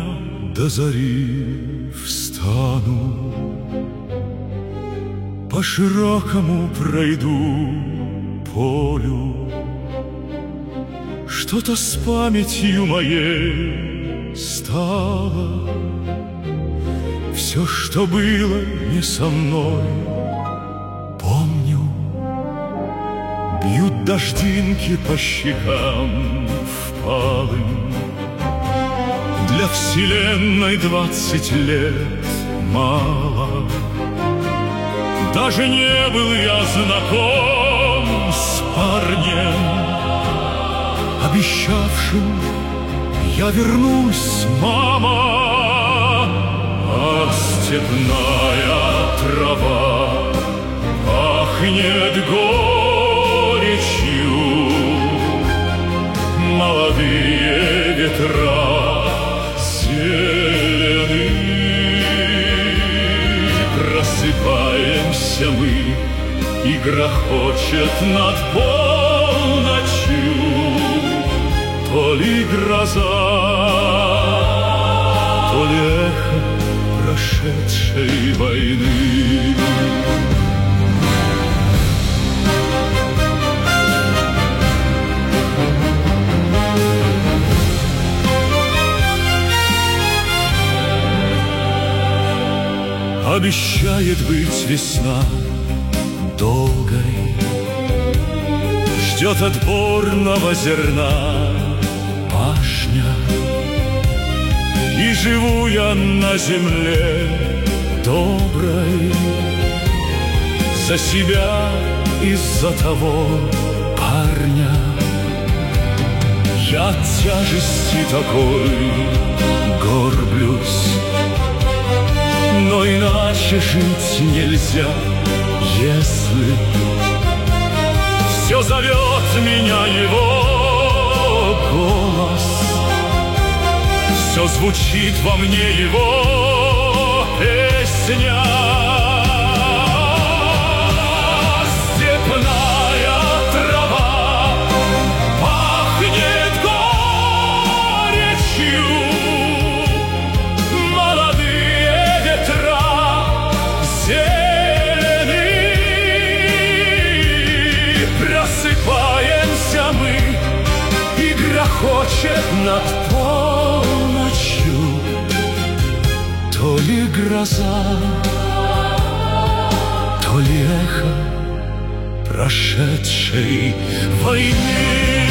помня до зари встану, по широкому пройду полю. Что-то с памятью моей стало, все, что было не со мной, помню. Бьют дождинки по щекам впалым. Для вселенной 20 лет мало. Даже не был я знаком с парнем, обещавшим: я вернусь, мама. А степная трава пахнет горечью, молодые ветра зелены. Просыпаемся мы, и грохочет над полночью то ли гроза, то ли эхо прошедшей войны. Обещает быть весна долгой, ждет отборного зерна пашня. И живу я на земле доброй за себя и за того парня. Я от тяжести такой горблюсь, но иначе жить нельзя, если все зовет меня его голос, все звучит во мне его песня. Степная трава пахнет горечью, просыпаемся мы, и грохочет над полночью то ли гроза, то ли эхо прошедшей войны.